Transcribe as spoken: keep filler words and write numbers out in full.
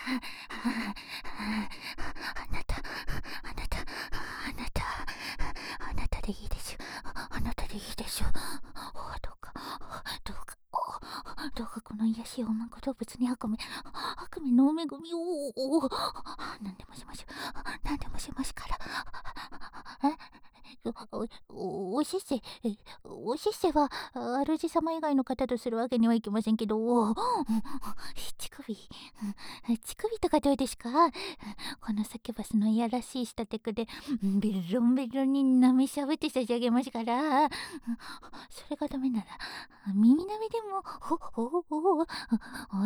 あなた、あなた、あなた、あなたでいいですよ。あなたでいいですよ。どうか、どうか、どうかこの癒しをマンコ動物に悪夢、悪夢のお恵みを、何でもしましょう。何でもしますから。えお、おしっせ、おしっせは、主様以外の方とするわけにはいきませんけど、乳首、乳首とかどうですか？このサキュバスのいやらしいしたテクで、ベロンベロンに舐めしゃぶって差し上げますから、それがダメなら、耳舐めでも、ほ、ほ、ほ、